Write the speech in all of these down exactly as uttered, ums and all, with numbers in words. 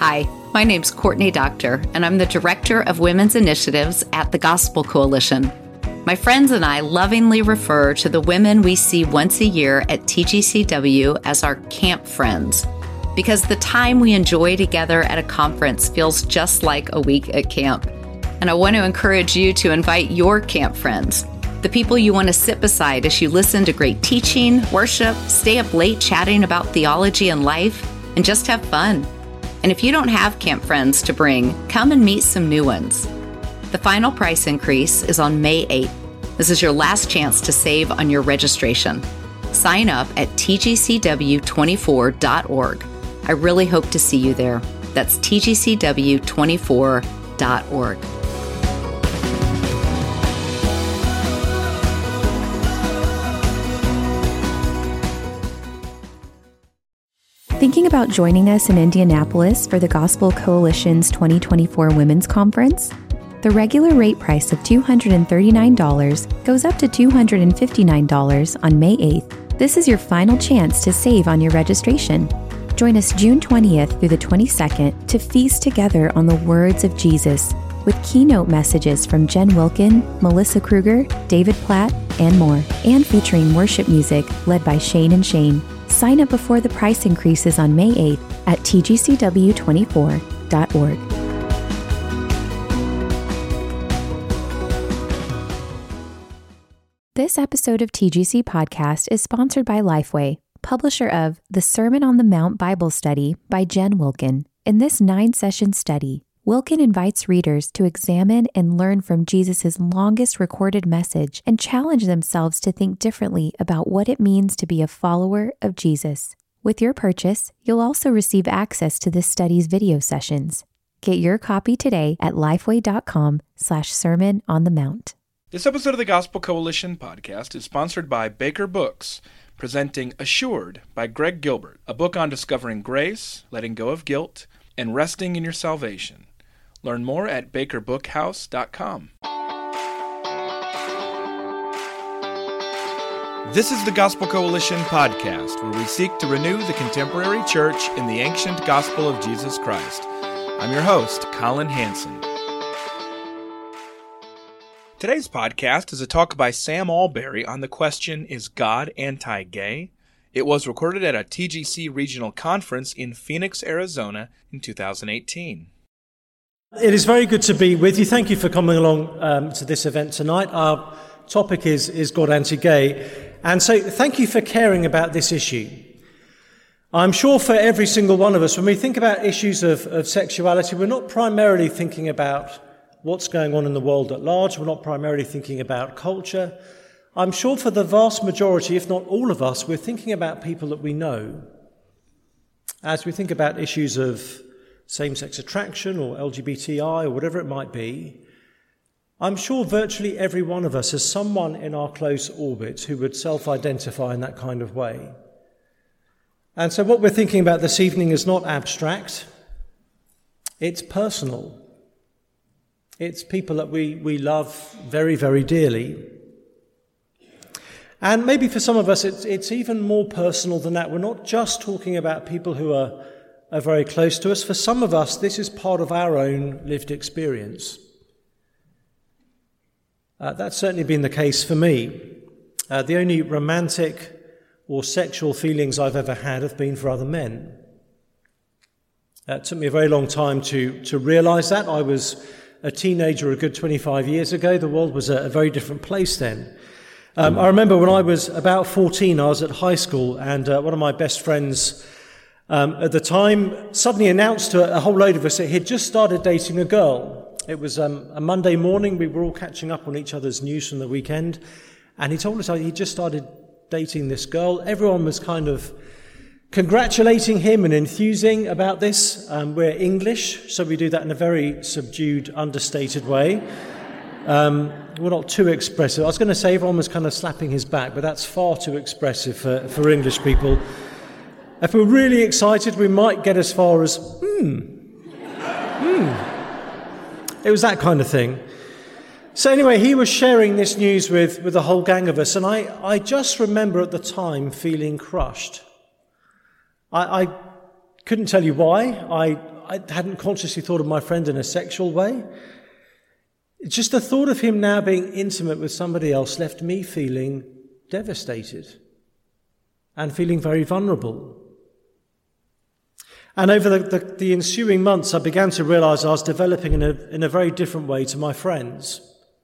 Hi, my name's Courtney Doctor, and I'm the Director of Women's Initiatives at the Gospel Coalition. My friends and I lovingly refer to the women we see once a year at T G C W as our camp friends, because the time we enjoy together at a conference feels just like a week at camp. And I want to encourage you to invite your camp friends, the people you want to sit beside as you listen to great teaching, worship, stay up late chatting about theology and life, and just have fun. And if you don't have camp friends to bring, come and meet some new ones. The final price increase is on May eighth. This is your last chance to save on your registration. Sign up at T G C W twenty-four dot org. I really hope to see you there. That's T G C W twenty-four dot org. Thinking about joining us in Indianapolis for the Gospel Coalition's twenty twenty-four Women's Conference? The regular rate price of two hundred thirty-nine dollars goes up to two hundred fifty-nine dollars on May eighth. This is your final chance to save on your registration. Join us June twentieth through the twenty-second to feast together on the words of Jesus with keynote messages from Jen Wilkin, Melissa Kruger, David Platt, and more, and featuring worship music led by Shane and Shane. Sign up before the price increases on May eighth at T G C W twenty-four dot org. This episode of T G C Podcast is sponsored by Lifeway, publisher of The Sermon on the Mount Bible Study by Jen Wilkin. In this nine-session study, Wilkin invites readers to examine and learn from Jesus' longest recorded message and challenge themselves to think differently about what it means to be a follower of Jesus. With your purchase, you'll also receive access to this study's video sessions. Get your copy today at lifeway.com slash sermon on the mount. This episode of the Gospel Coalition podcast is sponsored by Baker Books, presenting Assured by Greg Gilbert, a book on discovering grace, letting go of guilt, and resting in your salvation. Learn more at baker book house dot com. This is the Gospel Coalition podcast, where we seek to renew the contemporary church in the ancient gospel of Jesus Christ. I'm your host, Colin Hansen. Today's podcast is a talk by Sam Allberry on the question, is God anti-gay? It was recorded at a T G C regional conference in Phoenix, Arizona in two thousand eighteen. It is very good to be with you. Thank you for coming along um, to this event tonight. Our topic is, is God anti-gay. And so thank you for caring about this issue. I'm sure for every single one of us, when we think about issues of, of sexuality, we're not primarily thinking about what's going on in the world at large. We're not primarily thinking about culture. I'm sure for the vast majority, if not all of us, we're thinking about people that we know. As we think about issues of same-sex attraction or L G B T I or whatever it might be, I'm sure virtually every one of us has someone in our close orbit who would self-identify in that kind of way. And so what we're thinking about this evening is not abstract, it's personal. It's people that we, we love very, very dearly. And maybe for some of us it's, it's even more personal than that. We're not just talking about people who are are very close to us. For some of us, this is part of our own lived experience. Uh, that's certainly been the case for me. Uh, the only romantic or sexual feelings I've ever had have been for other men. Uh, it took me a very long time to, to realize that. I was a teenager a good twenty-five years ago. The world was a, a very different place then. Um, I remember when I was about fourteen, I was at high school, and uh, one of my best friends Um, at the time, suddenly announced to a whole load of us that he'd just started dating a girl. It was um, a Monday morning. We were all catching up on each other's news from the weekend. And he told us he just started dating this girl. Everyone was kind of congratulating him and enthusing about this. Um, we're English, so we do that in a very subdued, understated way. Um, we're not too expressive. I was going to say everyone was kind of slapping his back, but that's far too expressive for, for English people. If we're really excited, we might get as far as, hmm, hmm. It was that kind of thing. So anyway, he was sharing this news with, with the whole gang of us, and I, I just remember at the time feeling crushed. I, I couldn't tell you why. I, I hadn't consciously thought of my friend in a sexual way. Just the thought of him now being intimate with somebody else left me feeling devastated and feeling very vulnerable. And over the, the, the ensuing months, I began to realize I was developing in a, in a very different way to my friends.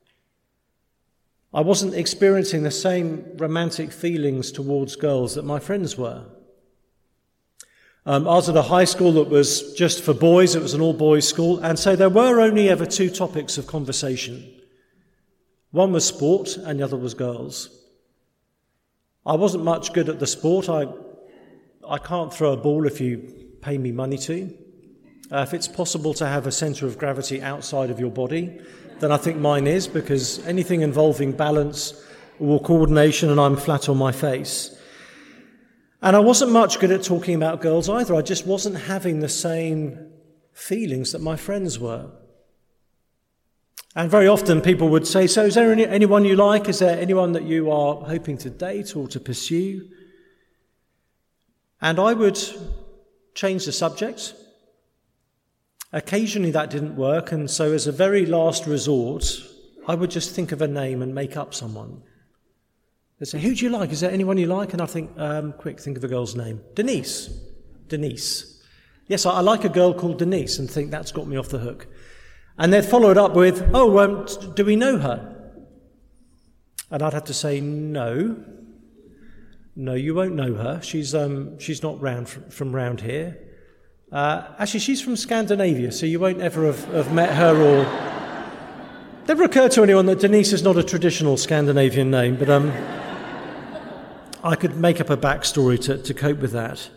I wasn't experiencing the same romantic feelings towards girls that my friends were. Um, I was at a high school that was just for boys. It was an all-boys school. And so there were only ever two topics of conversation. One was sport and the other was girls. I wasn't much good at the sport. I, I can't throw a ball if you pay me money to. Uh, if it's possible to have a centre of gravity outside of your body, then I think mine is, because anything involving balance or coordination and I'm flat on my face. And I wasn't much good at talking about girls either. I just wasn't having the same feelings that my friends were. And very often people would say, so is there any, anyone you like? Is there anyone that you are hoping to date or to pursue? And I would change the subject. Occasionally that didn't work, and so as a very last resort, I would just think of a name and make up someone. They'd say, who do you like? Is there anyone you like? And I'd think, um, quick, think of a girl's name. Denise. Denise. Yes, I, I like a girl called Denise, and think that's got me off the hook. And they'd follow it up with, oh, um, do we know her? And I'd have to say, no. No, you won't know her. She's um, she's not round from, from round here. Uh, actually, she's from Scandinavia, so you won't ever have, have met her or... Never occurred to anyone that Denise is not a traditional Scandinavian name, but um, I could make up a backstory to, to cope with that.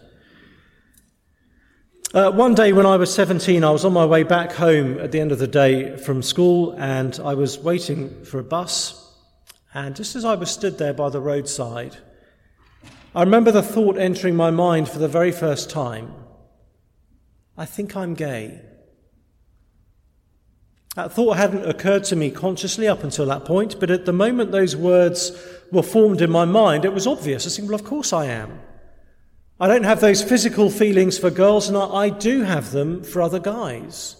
Uh, one day when I was seventeen, I was on my way back home at the end of the day from school, and I was waiting for a bus, and just as I was stood there by the roadside, I remember the thought entering my mind for the very first time, I think I'm gay. That thought hadn't occurred to me consciously up until that point, but at the moment those words were formed in my mind, it was obvious. I was thinking, well, of course I am. I don't have those physical feelings for girls, and I, I do have them for other guys.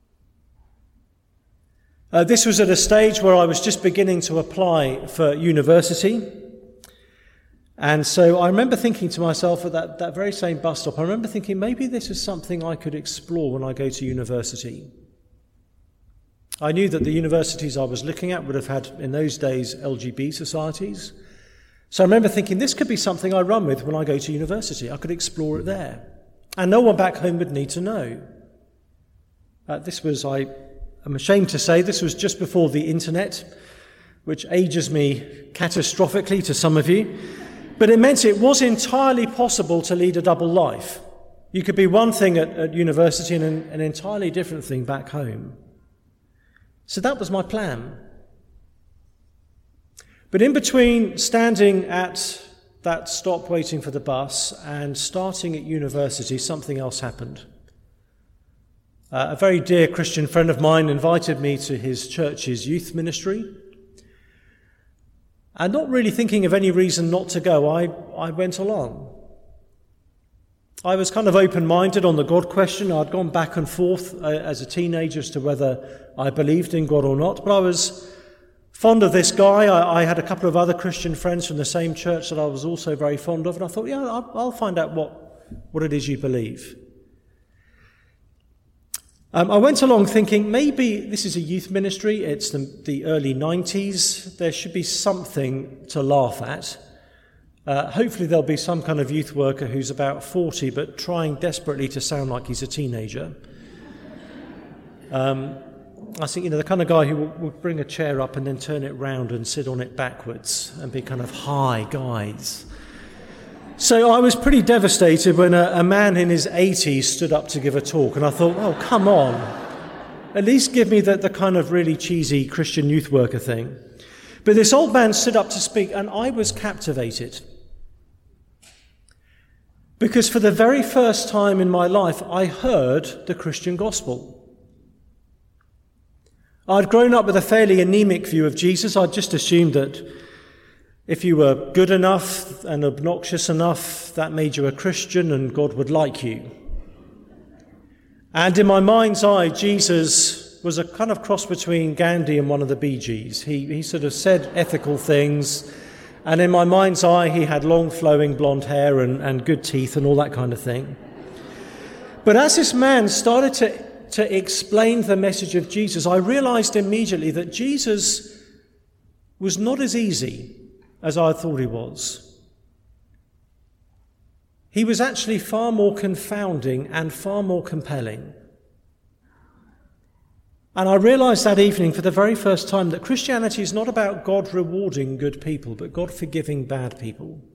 Uh, this was at a stage where I was just beginning to apply for university. And so I remember thinking to myself at that, that very same bus stop, I remember thinking maybe this is something I could explore when I go to university. I knew that the universities I was looking at would have had, in those days, L G B societies. So I remember thinking this could be something I run with when I go to university. I could explore it there. And no one back home would need to know. Uh, this was, I am ashamed to say, this was just before the internet, which ages me catastrophically to some of you. But it meant it was entirely possible to lead a double life. You could be one thing at, at university and an, an entirely different thing back home. So that was my plan. But in between standing at that stop waiting for the bus and starting at university, something else happened. Uh, a very dear Christian friend of mine invited me to his church's youth ministry. And not really thinking of any reason not to go, I, I went along. I was kind of open-minded on the God question. I'd gone back and forth uh, as a teenager as to whether I believed in God or not. But I was fond of this guy. I, I had a couple of other Christian friends from the same church that I was also very fond of. And I thought, yeah, I'll, I'll find out what, what it is you believe. Um, I went along thinking maybe this is a youth ministry, it's the, the early nineties, there should be something to laugh at. Uh, hopefully there'll be some kind of youth worker who's about forty but trying desperately to sound like he's a teenager. Um, I think, you know, the kind of guy who would, would bring a chair up and then turn it round and sit on it backwards and be kind of, hi guys. So I was pretty devastated when a, a man in his eighties stood up to give a talk, and I thought, oh, come on. At least give me the, the kind of really cheesy Christian youth worker thing. But this old man stood up to speak, and I was captivated. Because for the very first time in my life, I heard the Christian gospel. I'd grown up with a fairly anemic view of Jesus. I'd just assumed that if you were good enough and obnoxious enough, that made you a Christian and God would like you. And in my mind's eye, Jesus was a kind of cross between Gandhi and one of the Bee Gees. He, he sort of said ethical things, and in my mind's eye, he had long flowing blonde hair and, and good teeth and all that kind of thing. But as this man started to, to explain the message of Jesus, I realized immediately that Jesus was not as easy as I thought he was. He was actually far more confounding and far more compelling. And I realized that evening for the very first time that Christianity is not about God rewarding good people, but God forgiving bad people.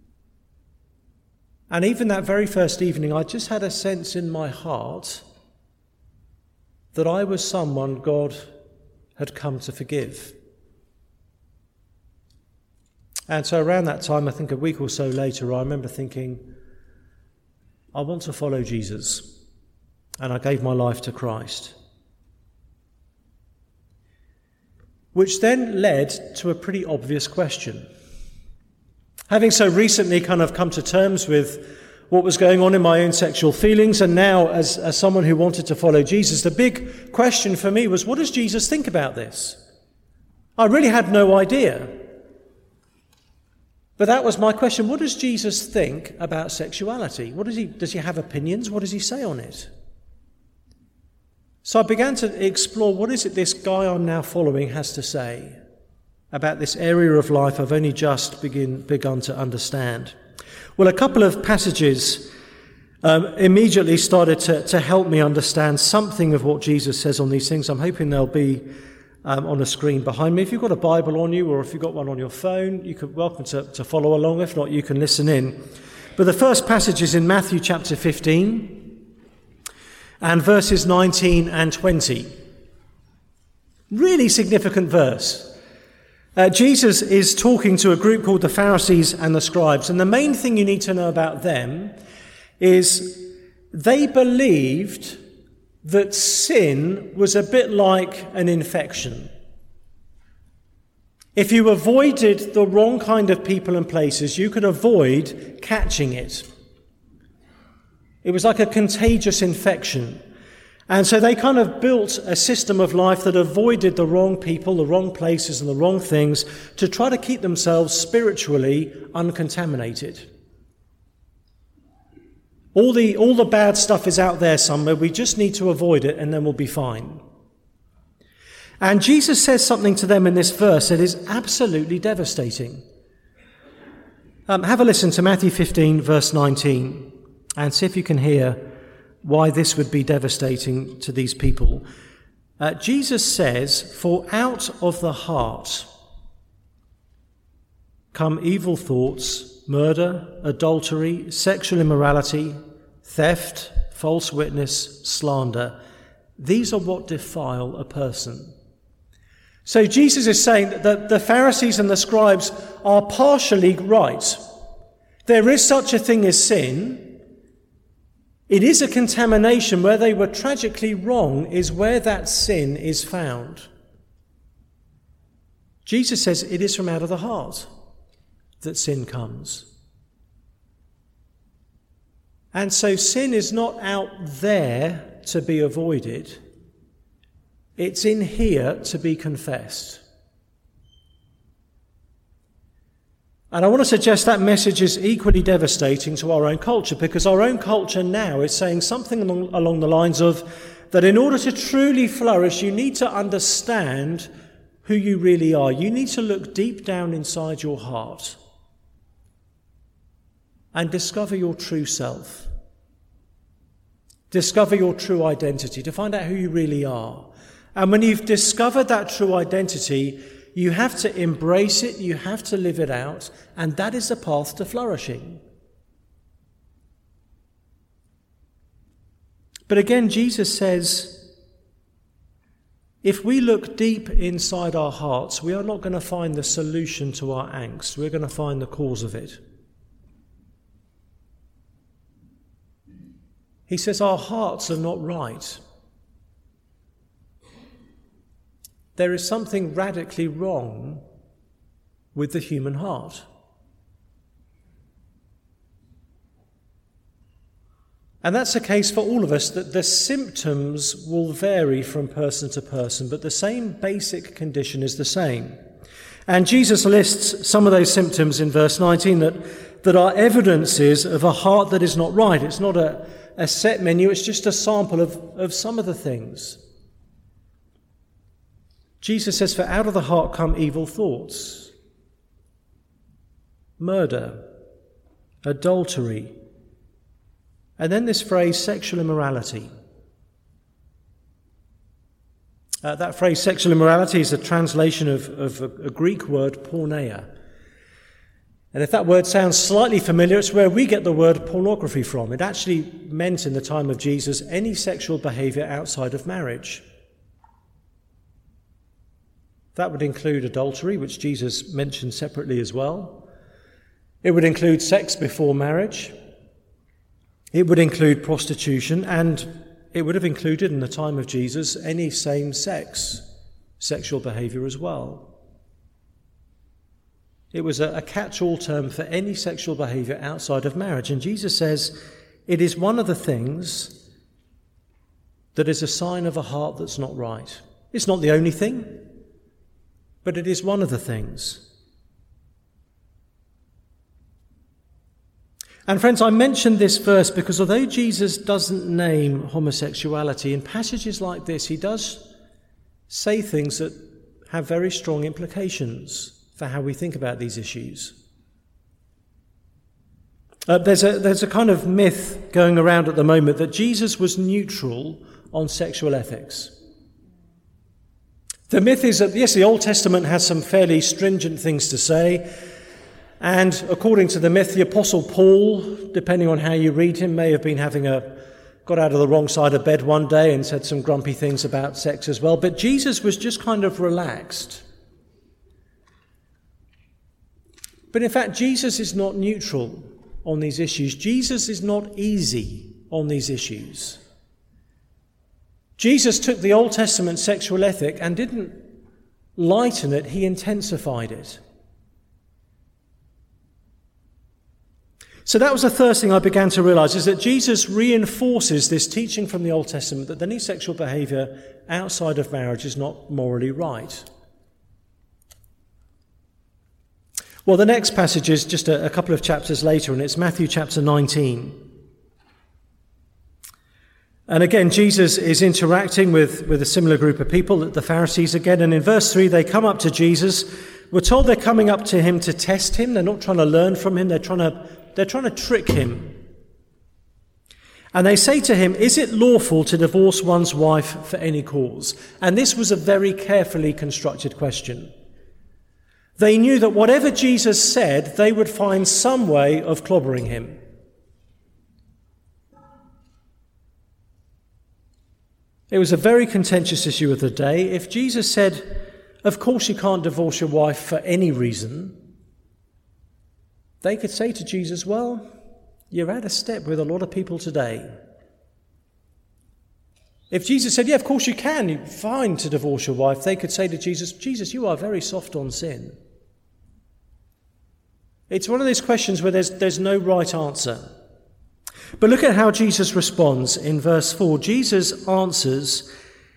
And even that very first evening, I just had a sense in my heart that I was someone God had come to forgive. And so around that time, I think a week or so later, I remember thinking, I want to follow Jesus. And I gave my life to Christ. Which then led to a pretty obvious question. Having so recently kind of come to terms with what was going on in my own sexual feelings, and now as, as someone who wanted to follow Jesus, the big question for me was, what does Jesus think about this? I really had no idea. But that was my question. What does Jesus think about sexuality? What does he, does he have opinions? What does he say on it? So I began to explore, what is it this guy I'm now following has to say about this area of life I've only just begin, begun to understand. Well, a couple of passages um, immediately started to, to help me understand something of what Jesus says on these things. I'm hoping they'll be um, on a screen behind me. If you've got a Bible on you, or if you've got one on your phone, you could welcome to, to follow along. If not, you can listen in. But the first passage is in Matthew chapter fifteen. And verses nineteen and twenty. Really significant verse. Uh, Jesus is talking to a group called the Pharisees and the Scribes. And the main thing you need to know about them is they believed that sin was a bit like an infection. If you avoided the wrong kind of people and places, you could avoid catching it. It was like a contagious infection. And so they kind of built a system of life that avoided the wrong people, the wrong places, and the wrong things to try to keep themselves spiritually uncontaminated. All the, all the bad stuff is out there somewhere. We just need to avoid it, and then we'll be fine. And Jesus says something to them in this verse that is absolutely devastating. Um, have a listen to Matthew fifteen, verse nineteen. And see if you can hear why this would be devastating to these people. Uh, Jesus says, "For out of the heart come evil thoughts, murder, adultery, sexual immorality, theft, false witness, slander. These are what defile a person." So Jesus is saying that the Pharisees and the scribes are partially right. There is such a thing as sin. It is a contamination. Where they were tragically wrong is where that sin is found. Jesus says it is from out of the heart that sin comes. And so sin is not out there to be avoided. It's in here to be confessed. And I want to suggest that message is equally devastating to our own culture, because our own culture now is saying something along, along the lines of that in order to truly flourish, you need to understand who you really are. You need to look deep down inside your heart and discover your true self. Discover your true identity, to find out who you really are. And when you've discovered that true identity, you have to embrace it, you have to live it out, and that is the path to flourishing. But again, Jesus says, if we look deep inside our hearts, we are not going to find the solution to our angst. We're going to find the cause of it. He says our hearts are not right. There is something radically wrong with the human heart. And that's the case for all of us, that the symptoms will vary from person to person, but the same basic condition is the same. And Jesus lists some of those symptoms in verse nineteen that, that are evidences of a heart that is not right. It's not a, a set menu, it's just a sample of, of some of the things. Jesus says, for out of the heart come evil thoughts, murder, adultery, and then this phrase, sexual immorality. Uh, that phrase, sexual immorality, is a translation of, of a, a Greek word, porneia. And if that word sounds slightly familiar, it's where we get the word pornography from. It actually meant in the time of Jesus any sexual behavior outside of marriage. That would include adultery, which Jesus mentioned separately as well. It would include sex before marriage. It would include prostitution, and it would have included in the time of Jesus any same-sex sexual behavior as well. It was a, a catch-all term for any sexual behavior outside of marriage. And Jesus says it is one of the things that is a sign of a heart that's not right. It's not the only thing, but it is one of the things. And friends, I mentioned this verse because although Jesus doesn't name homosexuality, in passages like this, he does say things that have very strong implications for how we think about these issues. Uh, there's a, there's a kind of myth going around at the moment that Jesus was neutral on sexual ethics. The myth is that, yes, the Old Testament has some fairly stringent things to say, and according to the myth, the Apostle Paul, depending on how you read him, may have been having a, got out of the wrong side of bed one day and said some grumpy things about sex as well. But Jesus was just kind of relaxed. But in fact, Jesus is not neutral on these issues. Jesus is not easy on these issues. Jesus took the Old Testament sexual ethic and didn't lighten it, he intensified it. So that was the first thing I began to realize, is that Jesus reinforces this teaching from the Old Testament that any sexual behavior outside of marriage is not morally right. Well, the next passage is just a, a couple of chapters later, and it's Matthew chapter nineteen. And again, Jesus is interacting with, with a similar group of people, the Pharisees again, and in verse three, they come up to Jesus. We're told they're coming up to him to test him. They're not trying to learn from him. They're trying to They're trying to trick him. And they say to him, is it lawful to divorce one's wife for any cause? And this was a very carefully constructed question. They knew that whatever Jesus said, they would find some way of clobbering him. It was a very contentious issue of the day. If Jesus said, of course you can't divorce your wife for any reason, they could say to Jesus, well, you're out of step with a lot of people today. If Jesus said, yeah, of course you can, you're fine to divorce your wife, they could say to Jesus, Jesus, you are very soft on sin. It's one of those questions where there's, there's no right answer. But look at how Jesus responds in verse four. Jesus answers,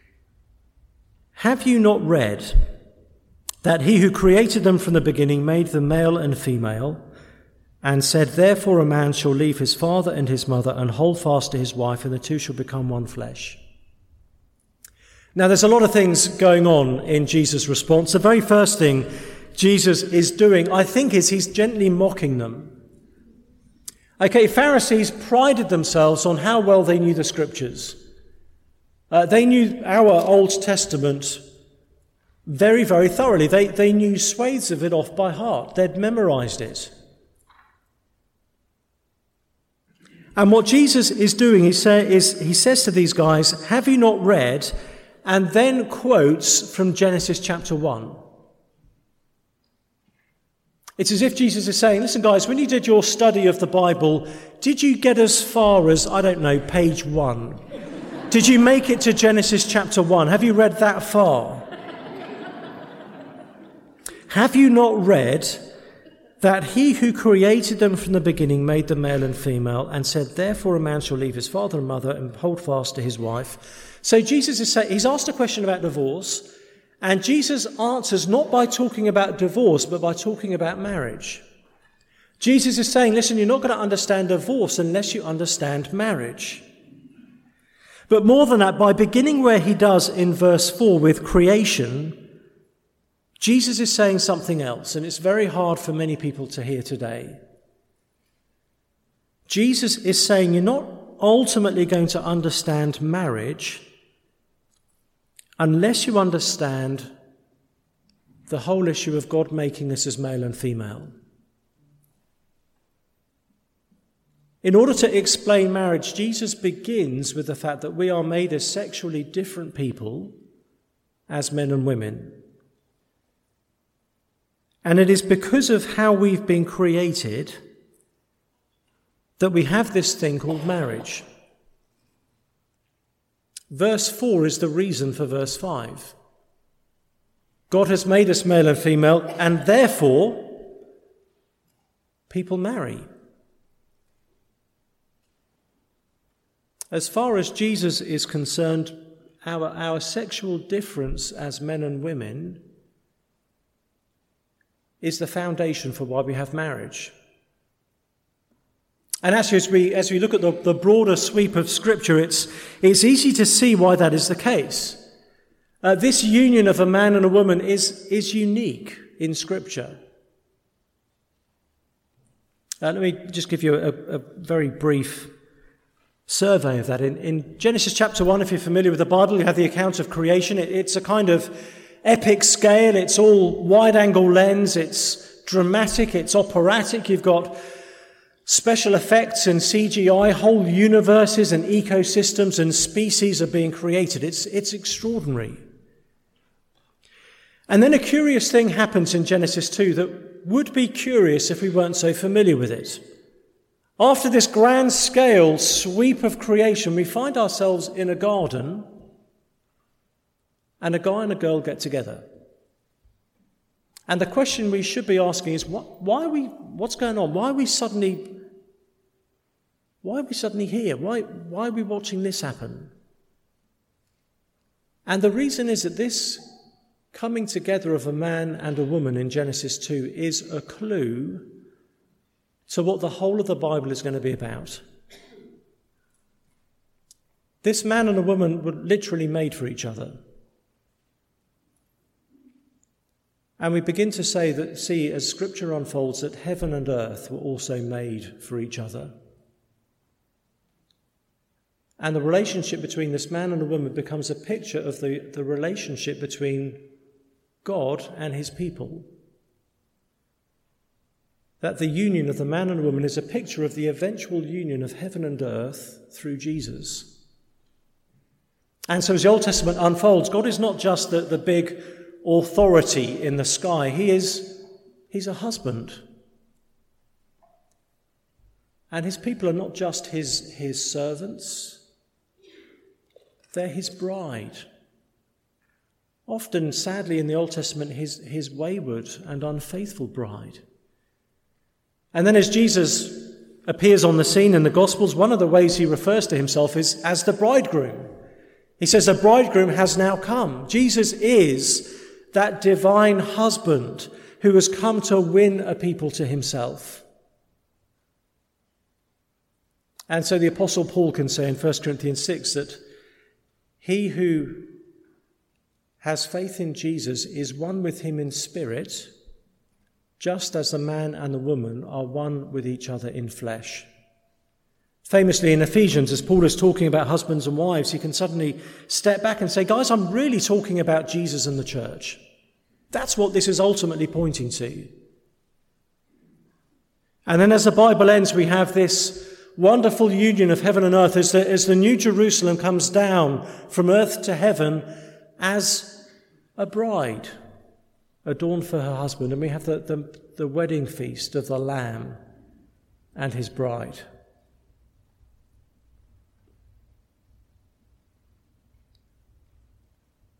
have you not read that he who created them from the beginning made them male and female, and said, therefore a man shall leave his father and his mother and hold fast to his wife, and the two shall become one flesh. Now there's a lot of things going on in Jesus' response. The very first thing Jesus is doing, I think, is he's gently mocking them. Okay, Pharisees prided themselves on how well they knew the scriptures. Uh, they knew our Old Testament very, very thoroughly. They, they knew swathes of it off by heart. They'd memorized it. And what Jesus is doing he say, is he says to these guys, have you not read? And then quotes from Genesis chapter one. It's as if Jesus is saying, listen guys, when you did your study of the Bible, did you get as far as, I don't know, page one? Did you make it to Genesis chapter one? Have you read that far? Have you not read that he who created them from the beginning made them male and female, and said, therefore a man shall leave his father and mother and hold fast to his wife. So Jesus is saying, he's asked a question about divorce, and Jesus answers not by talking about divorce, but by talking about marriage. Jesus is saying, listen, you're not going to understand divorce unless you understand marriage. But more than that, by beginning where he does in verse four with creation, Jesus is saying something else, and it's very hard for many people to hear today. Jesus is saying you're not ultimately going to understand marriage unless you understand the whole issue of God making us as male and female. In order to explain marriage, Jesus begins with the fact that we are made as sexually different people as men and women. And it is because of how we've been created that we have this thing called marriage. Verse four is the reason for verse five. God has made us male and female, and therefore people marry. As far as Jesus is concerned, our, our sexual difference as men and women is the foundation for why we have marriage. And actually, as we, as we look at the, the broader sweep of Scripture, it's, it's easy to see why that is the case. Uh, this union of a man and a woman is, is unique in Scripture. Uh, let me just give you a, a very brief survey of that. In, in Genesis chapter one, if you're familiar with the Bible, you have the account of creation. It, it's a kind of epic scale. It's all wide-angle lens. It's dramatic. It's operatic. You've got special effects and C G I. Whole universes and ecosystems and species are being created. It's, it's extraordinary. And then a curious thing happens in Genesis two that would be curious if we weren't so familiar with it. After this grand scale sweep of creation, we find ourselves in a garden, and a guy and a girl get together. And the question we should be asking is, what, why are we, what's going on? Why are we suddenly, why are we suddenly here? Why, why are we watching this happen? And the reason is that this coming together of a man and a woman in Genesis two is a clue to what the whole of the Bible is going to be about. This man and a woman were literally made for each other. And we begin to say that, see, as Scripture unfolds, that heaven and earth were also made for each other. And the relationship between this man and a woman becomes a picture of the, the relationship between God and his people. That the union of the man and woman is a picture of the eventual union of heaven and earth through Jesus. And so as the Old Testament unfolds, God is not just the, the big authority in the sky. He is, he's a husband. And his people are not just his, his servants. They're his bride. Often, sadly, in the Old Testament, his, his wayward and unfaithful bride. And then as Jesus appears on the scene in the Gospels, one of the ways he refers to himself is as the bridegroom. He says, the bridegroom has now come. Jesus is that divine husband who has come to win a people to himself. And so the Apostle Paul can say in First Corinthians six that he who has faith in Jesus is one with him in spirit, just as the man and the woman are one with each other in flesh. Famously in Ephesians, as Paul is talking about husbands and wives, he can suddenly step back and say, guys, I'm really talking about Jesus and the church. That's what this is ultimately pointing to. And then as the Bible ends, we have this wonderful union of heaven and earth as the, as the New Jerusalem comes down from earth to heaven as a bride adorned for her husband. And we have the, the, the wedding feast of the Lamb and his bride.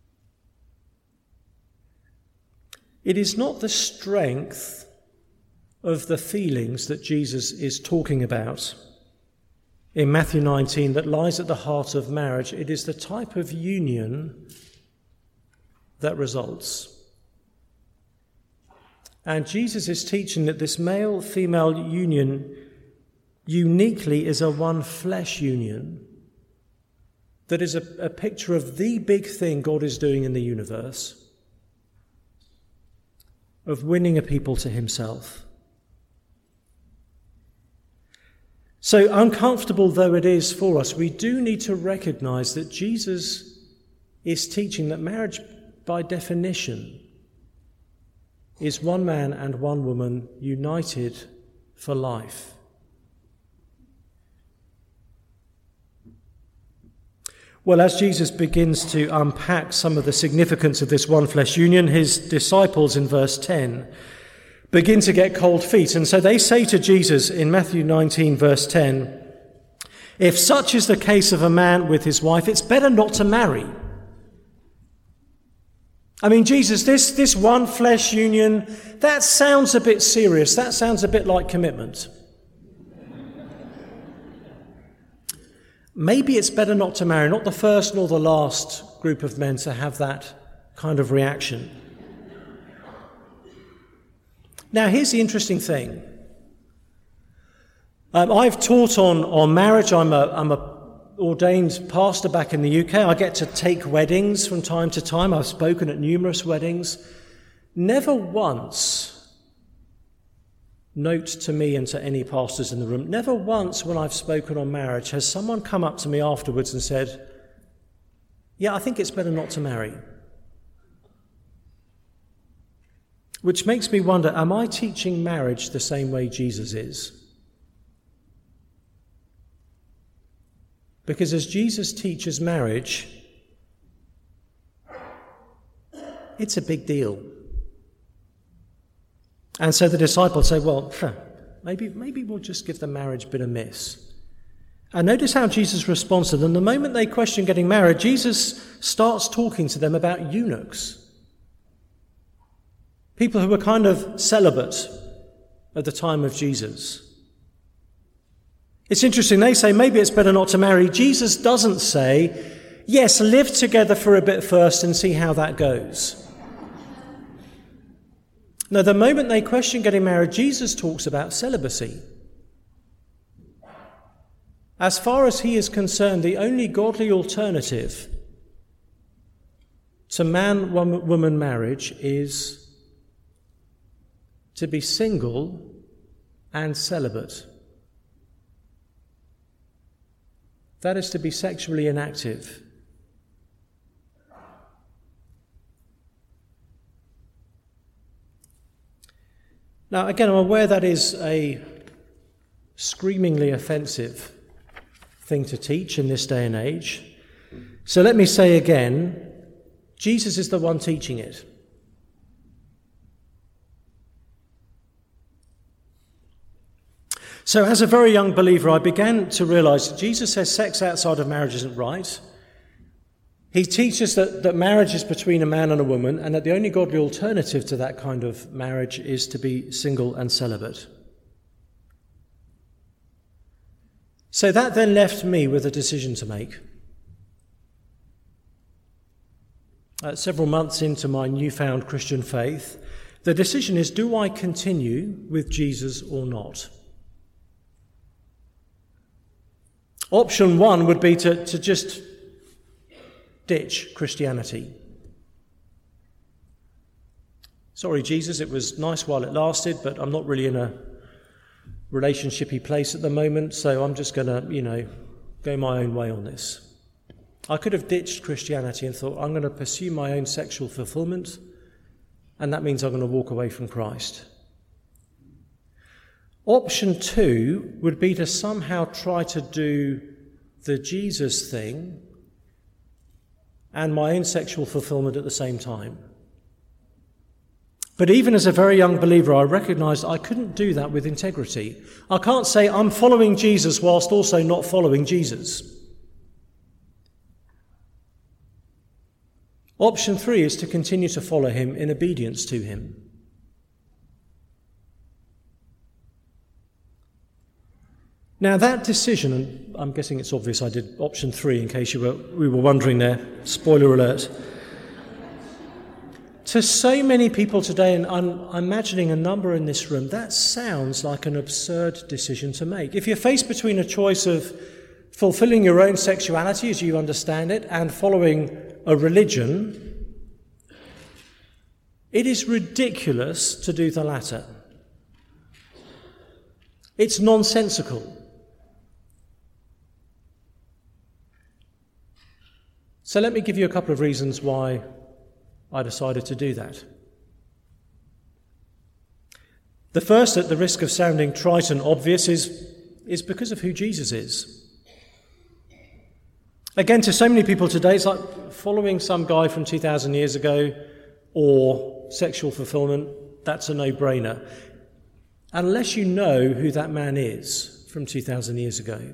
It is not the strength of the feelings that Jesus is talking about in Matthew nineteen that lies at the heart of marriage. It is the type of union that results. And Jesus is teaching that this male-female union uniquely is a one-flesh union that is a, a picture of the big thing God is doing in the universe, of winning a people to himself. So uncomfortable though it is for us, we do need to recognize that Jesus is teaching that marriage, by definition, is one man and one woman united for life. Well, as Jesus begins to unpack some of the significance of this one flesh union, his disciples in verse ten begin to get cold feet. And so they say to Jesus in Matthew nineteen, verse ten, "If such is the case of a man with his wife, it's better not to marry." I mean, Jesus, this, this one flesh union, that sounds a bit serious. That sounds a bit like commitment. Maybe it's better not to marry, not the first nor the last group of men to have that kind of reaction. Now, here's the interesting thing. Um, I've taught on, on marriage. I'm a, I'm a ordained pastor back in the U K. I get to take weddings from time to time. I've spoken at numerous weddings. Never once, note to me and to any pastors in the room, never once when I've spoken on marriage has someone come up to me afterwards and said, "Yeah, I think it's better not to marry." Which makes me wonder, am I teaching marriage the same way Jesus is? Because as Jesus teaches marriage, it's a big deal. And so the disciples say, well, maybe, maybe we'll just give the marriage bit a miss. And notice how Jesus responds to them. The moment they question getting married, Jesus starts talking to them about eunuchs. People who were kind of celibate at the time of Jesus. It's interesting, they say maybe it's better not to marry. Jesus doesn't say, yes, live together for a bit first and see how that goes. No, the moment they question getting married, Jesus talks about celibacy. As far as he is concerned, the only godly alternative to man-woman marriage is to be single and celibate. That is to be sexually inactive. Now, again, I'm aware that is a screamingly offensive thing to teach in this day and age. So let me say again, Jesus is the one teaching it. So as a very young believer, I began to realize that Jesus says sex outside of marriage isn't right. He teaches that, that marriage is between a man and a woman, and that the only godly alternative to that kind of marriage is to be single and celibate. So that then left me with a decision to make. Uh, several months into my newfound Christian faith, the decision is, do I continue with Jesus or not? Option one would be to, to just ditch Christianity. Sorry, Jesus, it was nice while it lasted, but I'm not really in a relationshipy place at the moment, so I'm just going to, you know, go my own way on this. I could have ditched Christianity and thought, I'm going to pursue my own sexual fulfillment, and that means I'm going to walk away from Christ. Option two would be to somehow try to do the Jesus thing and my own sexual fulfillment at the same time. But even as a very young believer, I recognized I couldn't do that with integrity. I can't say I'm following Jesus whilst also not following Jesus. Option three is to continue to follow him in obedience to him. Now that decision, and I'm guessing it's obvious I did option three in case you were we were wondering there, spoiler alert. To so many people today, and I'm, I'm imagining a number in this room, that sounds like an absurd decision to make. If you're faced between a choice of fulfilling your own sexuality as you understand it and following a religion, it is ridiculous to do the latter. It's nonsensical. So let me give you a couple of reasons why I decided to do that. The first, at the risk of sounding trite and obvious, is, is because of who Jesus is. Again, to so many people today, it's like following some guy from two thousand years ago or sexual fulfillment. That's a no-brainer. Unless you know who that man is from two thousand years ago.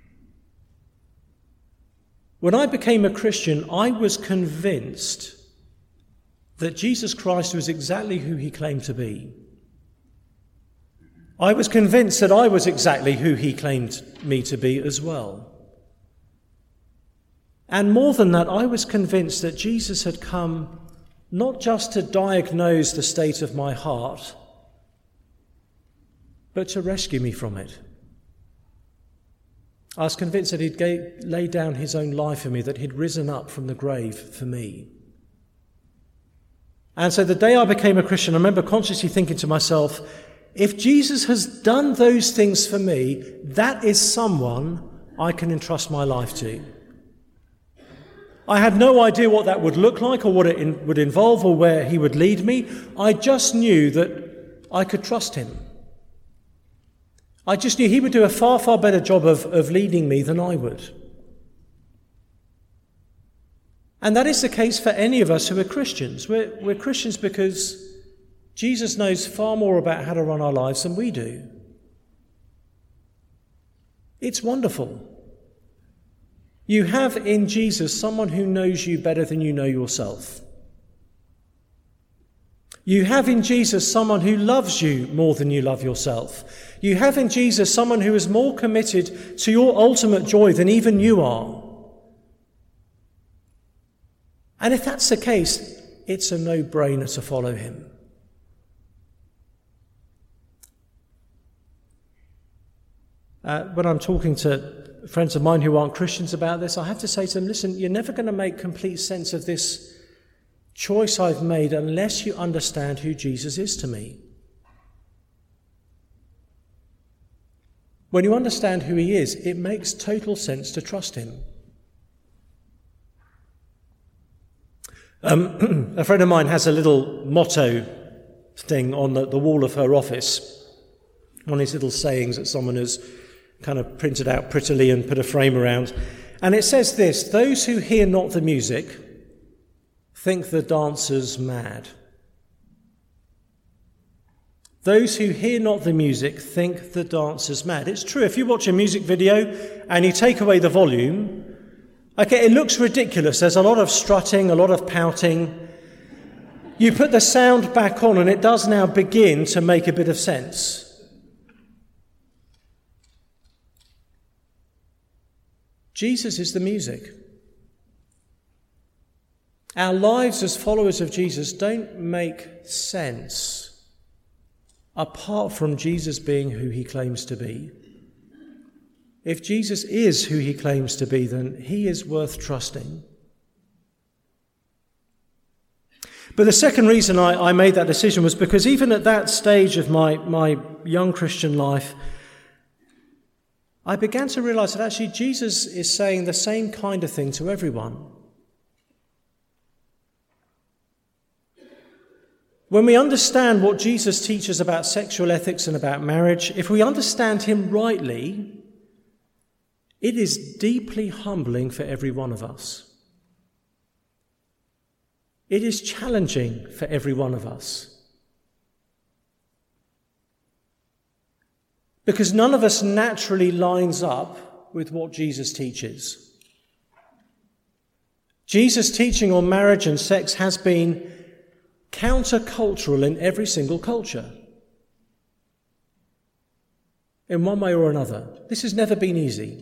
When I became a Christian, I was convinced that Jesus Christ was exactly who he claimed to be. I was convinced that I was exactly who he claimed me to be as well. And more than that, I was convinced that Jesus had come not just to diagnose the state of my heart, but to rescue me from it. I was convinced that he'd laid down his own life for me, that he'd risen up from the grave for me. And so the day I became a Christian, I remember consciously thinking to myself, if Jesus has done those things for me, that is someone I can entrust my life to. I had no idea what that would look like or what it in, would involve or where he would lead me. I just knew that I could trust him. I just knew he would do a far, far better job of, of leading me than I would. And that is the case for any of us who are Christians. We're, we're Christians because Jesus knows far more about how to run our lives than we do. It's wonderful. You have in Jesus someone who knows you better than you know yourself. You have in Jesus someone who loves you more than you love yourself. You have in Jesus someone who is more committed to your ultimate joy than even you are. And if that's the case, it's a no-brainer to follow him. Uh, when I'm talking to friends of mine who aren't Christians about this, I have to say to them, listen, you're never going to make complete sense of this choice I've made unless you understand who Jesus is to me. When you understand who he is, it makes total sense to trust him. Um, a friend of mine has a little motto thing on the, the wall of her office, one of these little sayings that someone has kind of printed out prettily and put a frame around. And it says this: those who hear not the music think the dancer's mad. Those who hear not the music think the dancer's mad. It's true, if you watch a music video and you take away the volume, okay, it looks ridiculous. There's a lot of strutting, a lot of pouting. You put the sound back on and it does now begin to make a bit of sense. Jesus is the music. Our lives as followers of Jesus don't make sense apart from Jesus being who he claims to be. If Jesus is who he claims to be, then he is worth trusting. But the second reason I, I made that decision was because even at that stage of my, my young Christian life, I began to realize that actually Jesus is saying the same kind of thing to everyone. When we understand what Jesus teaches about sexual ethics and about marriage, if we understand him rightly, it is deeply humbling for every one of us. It is challenging for every one of us. Because none of us naturally lines up with what Jesus teaches. Jesus' teaching on marriage and sex has been countercultural in every single culture. in one way or another. This has never been easy.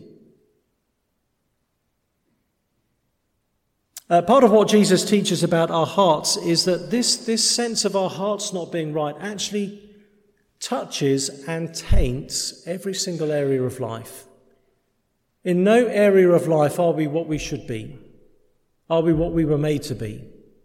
Uh, part of what Jesus teaches about our hearts is that this, this sense of our hearts not being right actually touches and taints every single area of life. In no area of life are we what we should be. Are we what we were made to be?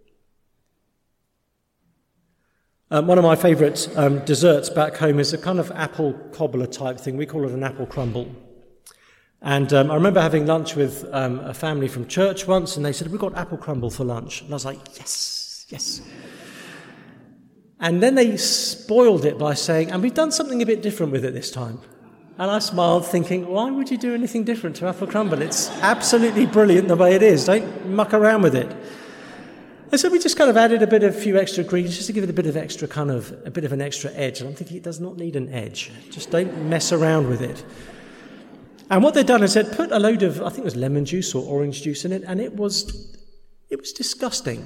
Um, one of my favourite um, desserts back home is a kind of apple cobbler type thing. We call it an apple crumble. And um, I remember having lunch with um, a family from church once, and they said, "We've got apple crumble for lunch." And I was like, yes, yes. And then they spoiled it by saying, "And we've done something a bit different with it this time." And I smiled, thinking, why would you do anything different to apple crumble? It's absolutely brilliant the way it is. Don't muck around with it. And so we just kind of added a bit of few extra ingredients just to give it a bit of extra kind of, a bit of an extra edge. And I'm thinking it does not need an edge. Just don't mess around with it. And what they'd done is they'd put a load of, I think it was lemon juice or orange juice in it, and it was, it was disgusting.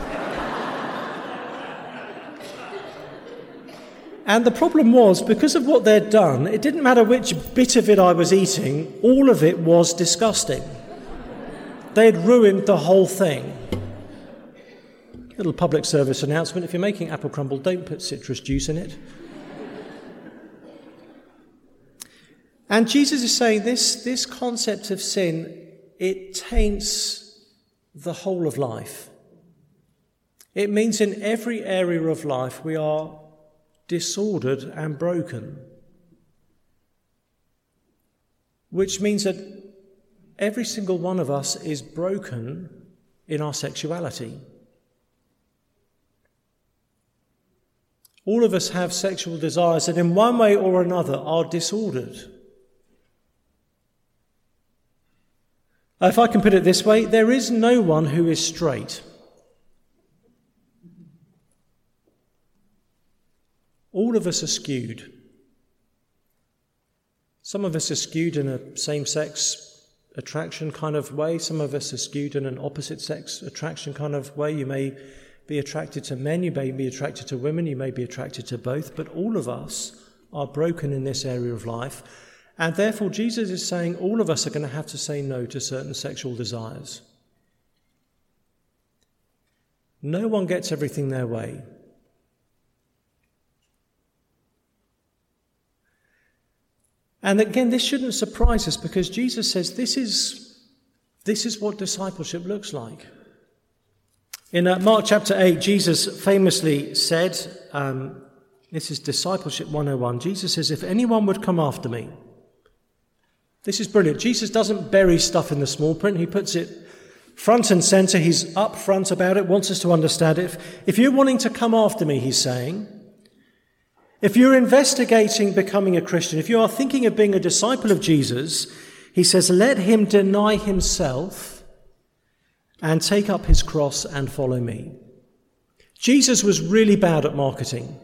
And the problem was, because of what they'd done, it didn't matter which bit of it I was eating, all of it was disgusting. They'd ruined the whole thing. Little public service announcement: if you're making apple crumble, don't put citrus juice in it. And Jesus is saying this, this concept of sin, it taints the whole of life. It means in every area of life we are disordered and broken. Which means that every single one of us is broken in our sexuality. All of us have sexual desires that in one way or another are disordered. If I can put it this way, there is no one who is straight. All of us are skewed. Some of us are skewed in a same-sex attraction kind of way. Some of us are skewed in an opposite-sex attraction kind of way. You may be attracted to men, you may be attracted to women, you may be attracted to both, but all of us are broken in this area of life. And therefore, Jesus is saying all of us are going to have to say no to certain sexual desires. No one gets everything their way. And again, this shouldn't surprise us, because Jesus says this is, this is what discipleship looks like. In uh, Mark chapter eight, Jesus famously said, um, this is Discipleship one oh one, Jesus says, "If anyone would come after me," this is brilliant. Jesus doesn't bury stuff in the small print. He puts it front and centre. He's up front about it, wants us to understand it. If, if you're wanting to come after me, he's saying, if you're investigating becoming a Christian, if you are thinking of being a disciple of Jesus, he says, let him deny himself and take up his cross and follow me. Jesus was really bad at marketing.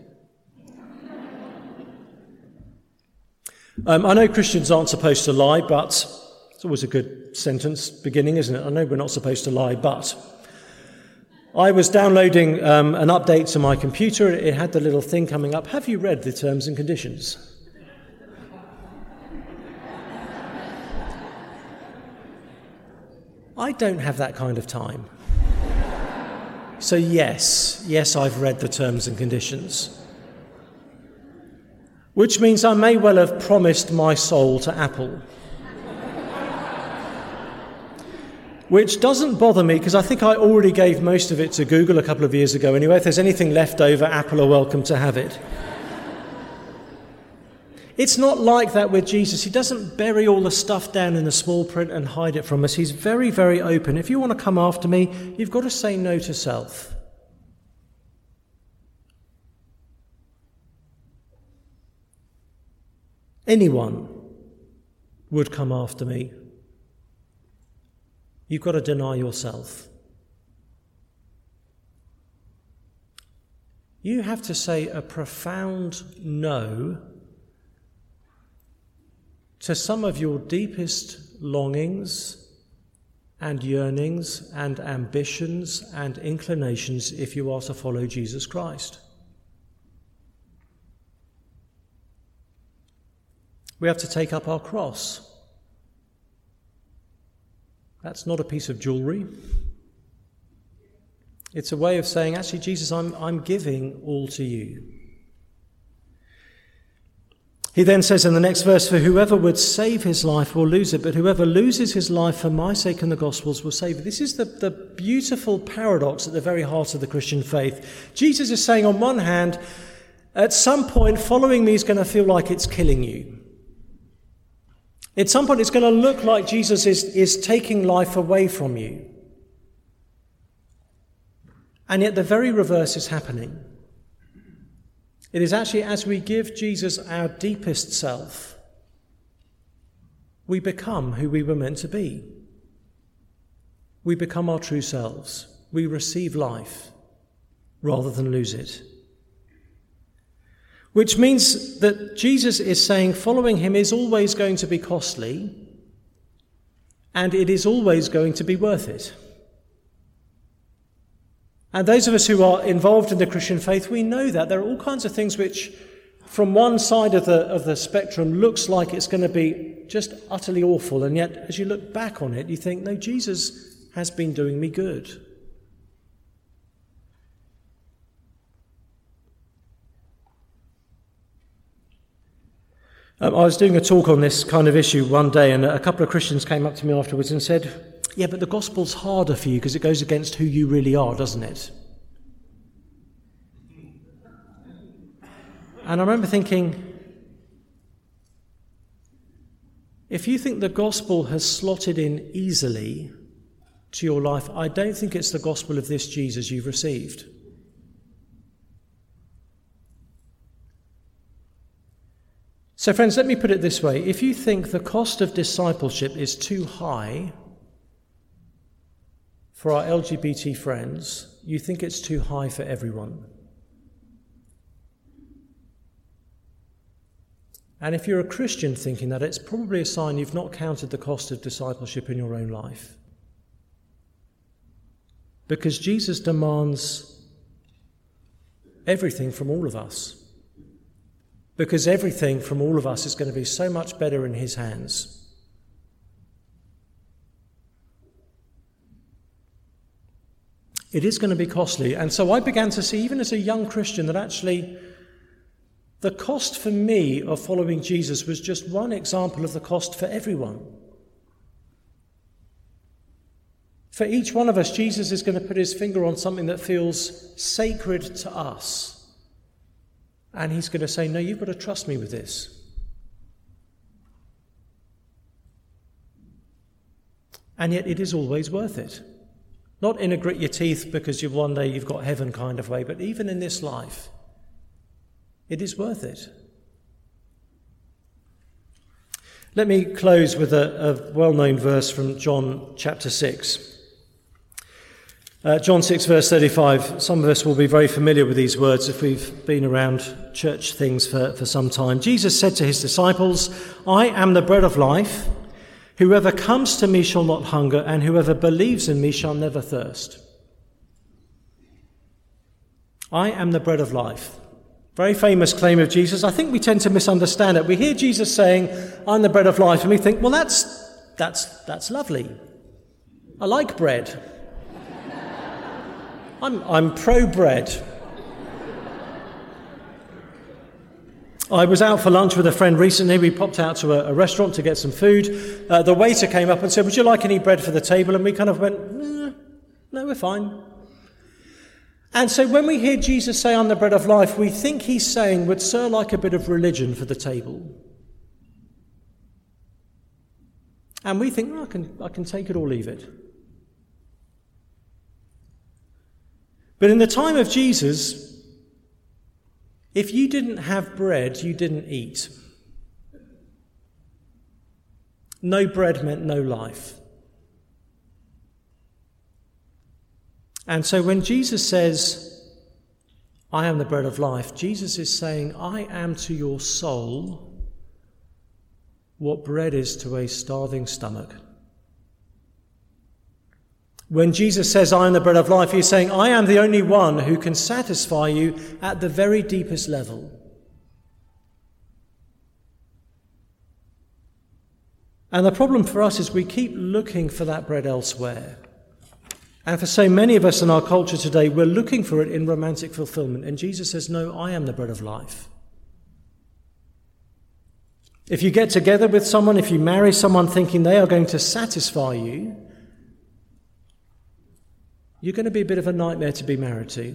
Um, I know Christians aren't supposed to lie, but it's always a good sentence beginning, isn't it? I know we're not supposed to lie, but I was downloading um, an update to my computer. It had the little thing coming up. Have you read the terms and conditions? I don't have that kind of time. So yes, yes, I've read the terms and conditions. Which means I may well have promised my soul to Apple. Which doesn't bother me, because I think I already gave most of it to Google a couple of years ago anyway. If there's anything left over, Apple are welcome to have it. It's not like that with Jesus. He doesn't bury all the stuff down in the small print and hide it from us. He's very, very open. If you want to come after me, you've got to say no to self. Anyone would come after me. You've got to deny yourself. You have to say a profound no to some of your deepest longings and yearnings and ambitions and inclinations if you are to follow Jesus Christ. We have to take up our cross. That's not a piece of jewellery. It's a way of saying, actually, Jesus, I'm, I'm giving all to you. He then says in the next verse, for whoever would save his life will lose it, but whoever loses his life for my sake and the gospel's will save it. This is the, the beautiful paradox at the very heart of the Christian faith. Jesus is saying, on one hand, at some point, following me is going to feel like it's killing you. At some point, it's going to look like Jesus is, is taking life away from you. And yet the very reverse is happening. It is actually as we give Jesus our deepest self, we become who we were meant to be. We become our true selves. We receive life rather than lose it. Which means that Jesus is saying following him is always going to be costly, and it is always going to be worth it. And those of us who are involved in the Christian faith, we know that. There are all kinds of things which, from one side of the, of the spectrum, looks like it's going to be just utterly awful. And yet, as you look back on it, you think, no, Jesus has been doing me good. Um, I was doing a talk on this kind of issue one day, and a couple of Christians came up to me afterwards and said, yeah, but the gospel's harder for you because it goes against who you really are, doesn't it? And I remember thinking, if you think the gospel has slotted in easily to your life, I don't think it's the gospel of this Jesus you've received. So friends, let me put it this way. If you think the cost of discipleship is too high for our L G B T friends, you think it's too high for everyone. And if you're a Christian thinking that, it's probably a sign you've not counted the cost of discipleship in your own life. Because Jesus demands everything from all of us. Because everything from all of us is going to be so much better in his hands. It is going to be costly. And so I began to see, even as a young Christian, that actually the cost for me of following Jesus was just one example of the cost for everyone. For each one of us, Jesus is going to put his finger on something that feels sacred to us. And he's going to say, no, you've got to trust me with this. And yet it is always worth it. Not in a grit your teeth because you've one day you've got heaven kind of way, but even in this life, it is worth it. Let me close with a, a well-known verse from John chapter six. Uh, John six verse thirty-five. Some of us will be very familiar with these words if we've been around church things for, for some time. Jesus said to his disciples, I am the bread of life. Whoever comes to me shall not hunger, and whoever believes in me shall never thirst. I am the bread of life. Very famous claim of Jesus. I think we tend to misunderstand it. We hear Jesus saying, I'm the bread of life, and we think, well, that's that's that's lovely. I like bread. I'm I'm pro-bread. I was out for lunch with a friend recently. We popped out to a, a restaurant to get some food. Uh, the waiter came up and said, would you like any bread for the table? And we kind of went, eh, no, we're fine. And so when we hear Jesus say, I'm the bread of life, we think he's saying, would Sir like a bit of religion for the table? And we think, well, I can, I can take it or leave it. But in the time of Jesus, if you didn't have bread, you didn't eat. No bread meant no life. And so when Jesus says, I am the bread of life, Jesus is saying, I am to your soul what bread is to a starving stomach. When Jesus says, I am the bread of life, he's saying, I am the only one who can satisfy you at the very deepest level. And the problem for us is we keep looking for that bread elsewhere. And for so many of us in our culture today, we're looking for it in romantic fulfillment. And Jesus says, no, I am the bread of life. If you get together with someone, if you marry someone thinking they are going to satisfy you, you're going to be a bit of a nightmare to be married to.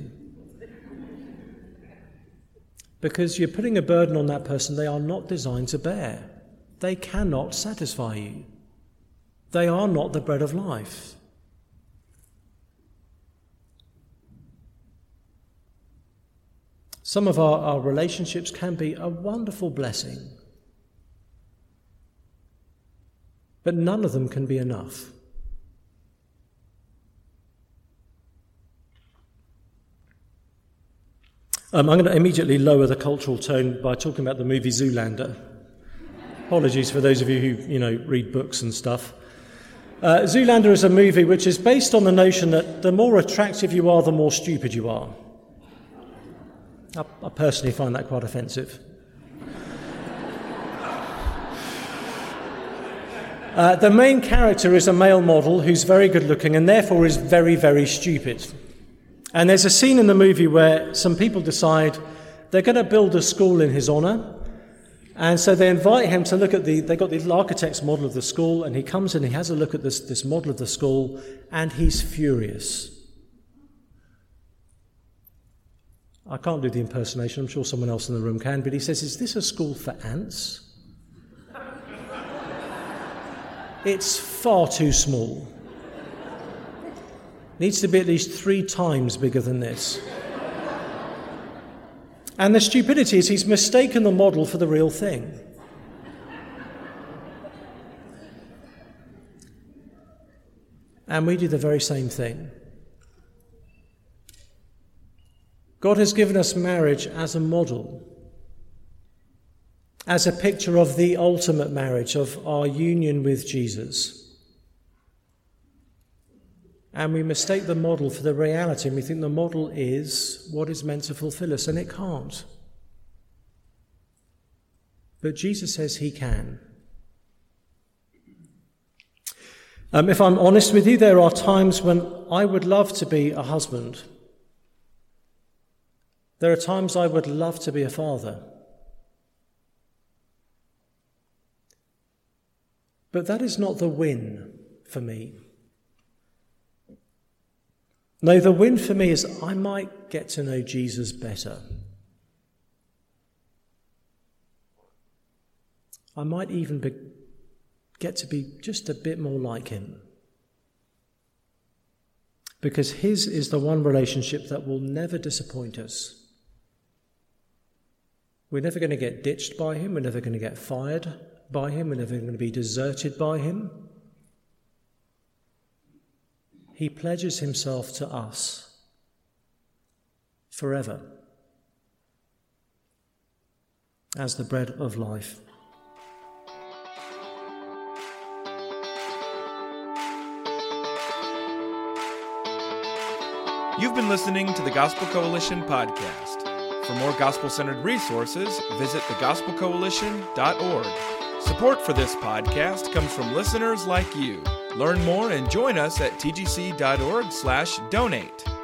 Because you're putting a burden on that person they are not designed to bear. They cannot satisfy you. They are not the bread of life. Some of our, our relationships can be a wonderful blessing, but none of them can be enough. Um, I'm going to immediately lower the cultural tone by talking about the movie Zoolander. Apologies for those of you who, you know, read books and stuff. Uh, Zoolander is a movie which is based on the notion that the more attractive you are, the more stupid you are. I, I personally find that quite offensive. Uh, the main character is a male model who's very good looking and therefore is very, very stupid. And there's a scene in the movie where some people decide they're going to build a school in his honour. And so they invite him to look at the, they got the architect's model of the school, and he comes in, he has a look at this, this model of the school, and he's furious. I can't do the impersonation, I'm sure someone else in the room can, but he says, is this a school for ants? It's far too small. Needs to be at least three times bigger than this. And the stupidity is he's mistaken the model for the real thing. And we do the very same thing. God has given us marriage as a model, as a picture of the ultimate marriage, of our union with Jesus. And we mistake the model for the reality, and we think the model is what is meant to fulfill us, and it can't. But Jesus says he can. Um, if I'm honest with you, there are times when I would love to be a husband. There are times I would love to be a father. But that is not the win for me. No, the win for me is I might get to know Jesus better. I might even be, get to be just a bit more like him. Because his is the one relationship that will never disappoint us. We're never going to get ditched by him. We're never going to get fired by him. We're never going to be deserted by him. He pledges himself to us forever as the bread of life. You've been listening to the Gospel Coalition podcast. For more gospel-centered resources, visit the gospel coalition dot org. Support for this podcast comes from listeners like you. Learn more and join us at t g c dot org slash donate.